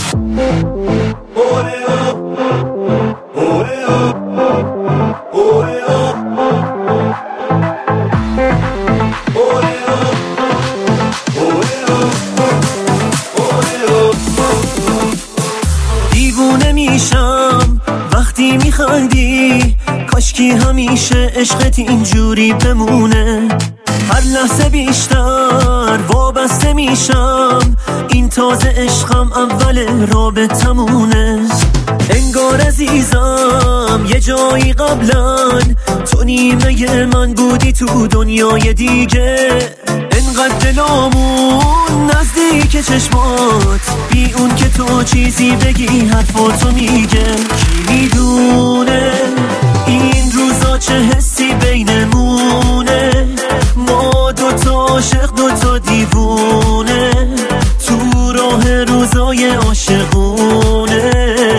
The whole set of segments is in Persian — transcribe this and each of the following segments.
دیوونه میشم وقتی میخندی، کاشکی همیشه عشقت اینجوری بمونه. هر لحظه بیشتر وابسته میشم، این تازه عشقم اول رابطمونه. انگار عزیزم یه جایی قبلا تو نیمه من بودی تو دنیای دیگه. انقدر دلامون نزدیک چشمات، بی اون که تو چیزی بگی حرفاتو میگه. کی میدونه این روزا چه حسی بینمونه، ما دوتا عاشق دوتا دیوونه، تو راه روزای عاشقونه.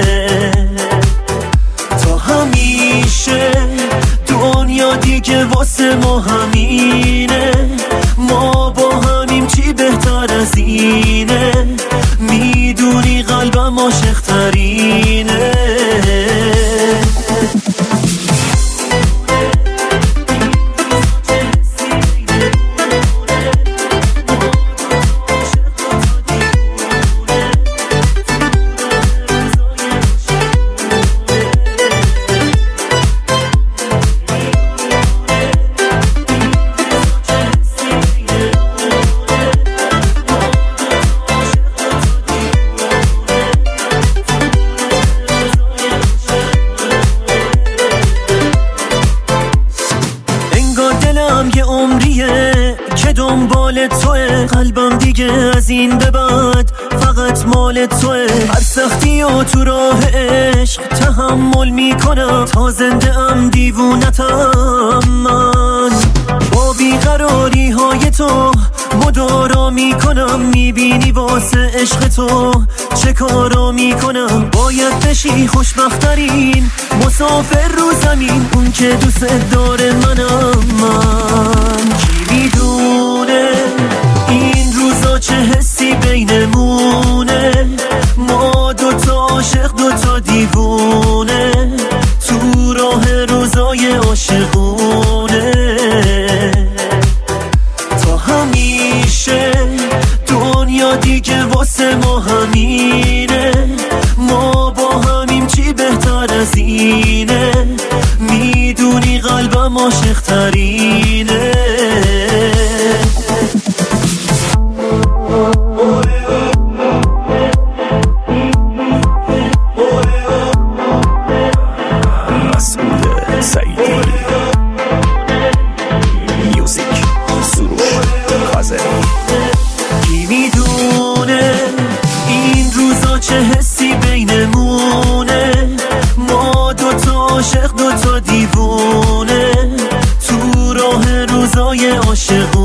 تا همیشه دنیا دیگه واسه ما همینه، ما با همیم چی بهتر از اینه، میدونی قلبم عاشق ترینه. یه عمریه که دنبال توه، قلبم دیگه از این به بعد فقط مال توه. هر سختی و تو راه عشق تحمل میکنم، تا زنده ام دیوونتم من. با بیقراری های تو مدارا میکنم، میبینی واسه عشق تو چه کارا میکنم. باید بشی خوشبخترین مسافر رو زمین، اون که دوست داره منم من. کی میدونه این روزا چه حسی بینمونه، ما دوتا عاشق دوتا دیوونه، تو راه روزای عاشقونه. تا همیشه دنیا دیگه واسه ما همینه، ما با همیم چی بهتر از اینه، میدونی قلبم عاشق ترینه. مسعود سعیدی، میوزیک سروش خازر. کی میدونه این روزا چه حسی بینمونه، ما دوتا عاشق دوتا دیوونه، تو راه روزای عاشق